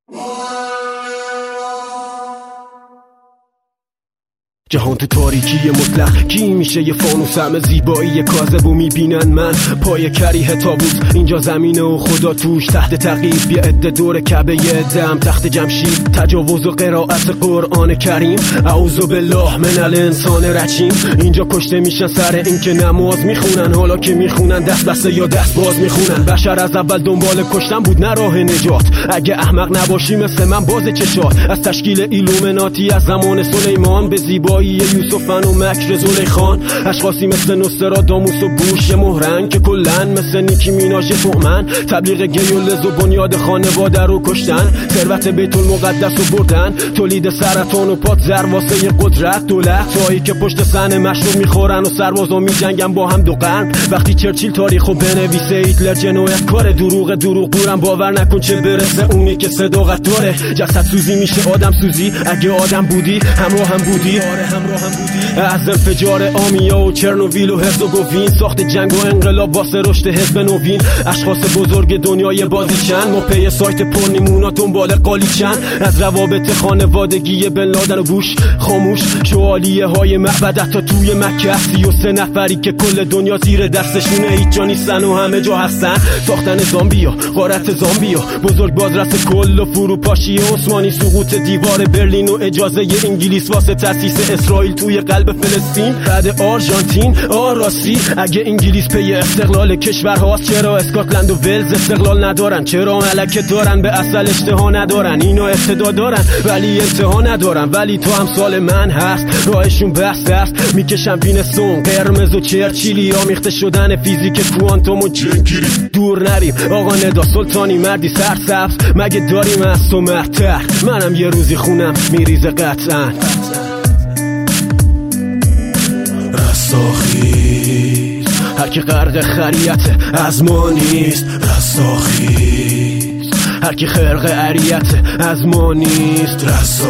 جهان تو تاریکی مطلق کی میشه یه فانوس همه زیبایی کاذب و میبینن من پای کریه تابوت اینجا زمینه و خدا توش تحت تعقیب یه عده دور کعبه یه عده تخت جمشید تجاوز و قرائت قرآن کریم اعوذ بالله من الانسان رجیم اینجا کشته میشن سر اینکه نماز میخونن حالا که میخونن دست بسته یا دست باز میخونن بشر از اول دنبال کشتن بود نه راه نجات اگه احمق نباشی مثل من باز چشات از تشکیل ایلومناتی از زمان سلیمان به زیبایی یوسفن و مکر زلیخان اشخاصی مثل نوستراداموس و بوش مهرنگ که کلن مثل نیکی میناژ تومن تبلیغ گی و لز و بنیاد خانواده رو کشتن ثروت بیت المقدس رو بردن تولید سرطان و پادزر واسه قدرت دولت هایی که پشت صحنه مشروب میخورن و سربازا میجنگن با هم دو قرن وقتی چرچیل تاریخو بنویسه هیتلر جنایت کار دروغ دورم باور نکن چه برسه اونی که صداقت داره جسد سوزی میشه آدم سوزی اگه آدم بودی همراه هم بودی از انفجار آمیا و چرنوبیل و هرزوگوین ساخت جنگ و انقلاب واسه رشد حزب نوین اشخاص بزرگ دنیای بازی چند ما پی سایت پرنیمونا دنبال قالی چند از روابط خانوادگی بن لادن و بوش خاموش شوالیه های معبدت تا توی مکه 33 نفری که کل دنیا زیر دستشونه هیچ جا نیستن و همه جا هستن ساختن زامبیا غارت زامبیا بزرگ بازرس کل و فروپاشی عثمانی سقوط دیوار برلین و اجازه انگلیس واسه تاسیس اسرائیل توی قلب فلسطین بعد آرژانتین راستی اگه انگلیس پی استقلال کشورهاست چرا اسکاتلند و ولز استقلال ندارن چرا ملکه دارن به اصل اشتها ندارن اینا ابتدا دارن ولی انتها ندارن ولی تو هم سال من هست راهشون بسته است میکشن بینستون قرمز و چرچیلی آمیخته شدن فیزیک کوانتوم و جنگیری دور نریم آقا ندا سلطانی مردی سرسبز مگه داریم از تو مرتر منم یه روزی خونم میریزه قطعا رستاخیز هر کی غرق خریت از ما نیست رستاخیز هر کی خرق عریت از ما نیست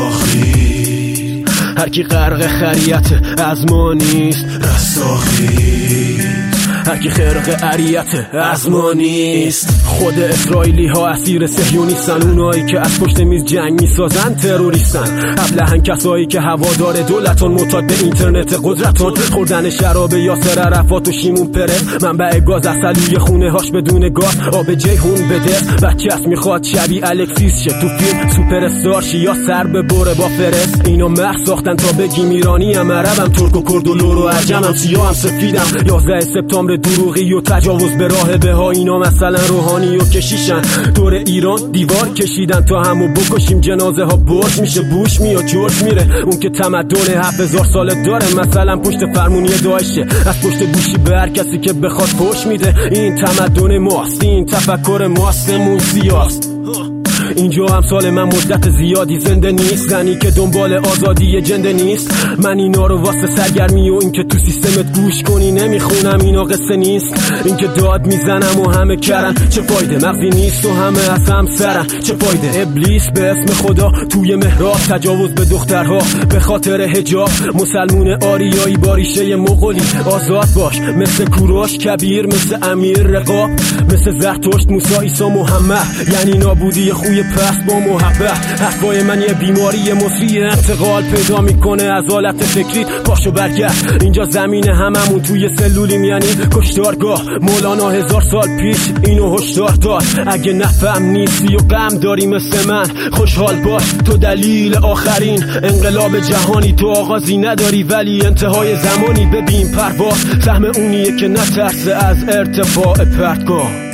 رستاخیز هر کی غرق خریت از ما نیست رستاخیز هر کی خرق عریت از ما نیست خود اسرائیلی ها اسیر صهیونیستن اونایی که از پشت میز جنگ میسازن تروریستن ابلهن کسایی که هوادار دولتان معتاد به اینترنت قدرتان خوردن شراب یاسر عرفات و شیمون پرس منبع گاز اصلوی خونه هاش بدون گاز آب جیهون بده بچه‌ست میخواد شبیه الکسیس شه تو فیلم سوپر استار شی یا سر به بره با فرس اینا مخ ساختن تا بگیم ایرانی ام عربم ترک و کرد و لور و عجمم سیاهم سفیدم 11 سپتامبر دروغی و تجاوز به راهبه ها اینا مثلا روحانی و کشیشن دور ایران دیوار کشیدن تا همو بکشیم جنازه ها برش میشه بوش میاد جورج میره اون که تمدن 7000 ساله داره مثلا پشت فرمونی داعشه از پشت گوشی به هر کسی که بخواد پشت میده این تمدن ماست این تفکر ماست موسیاست اینجا هم سال من مدت زیادی زنده نیست زنی که دنبال آزادی جنده نیست من اینا رو واسه سرگرمی و این که تو سیستمت گوش کنی نمیخونم اینا قصه نیست این که داد میزنم و همه کرن چه فایده مغزی نیست و همه از هم سرن چه فایده ابلیس به اسم خدا توی محراب تجاوز به دخترها به خاطر حجاب مسلمون آریایی با ریشه مغولی آزاد باش مثل کوروش کبیر مثل امیر رقاب مثل زرتشت موسی عیسی محمد یعنی نابودی خوی پس با محبت حرفای من یه بیماری مصری انتقال پیدا میکنه از حالت فکری پاشو برگرد اینجا زمین هممون توی سلولیم یعنی کشتارگاه مولانا 1000 سال پیش اینو هشدار داد اگه نفهم نیستی و غم داری مثل من خوشحال باش تو دلیل آخرین انقلاب جهانی تو آغازی نداری ولی انتهای زمانی ببین پرواز سهم اونیه که نترسه از ارتفاع پرتگاه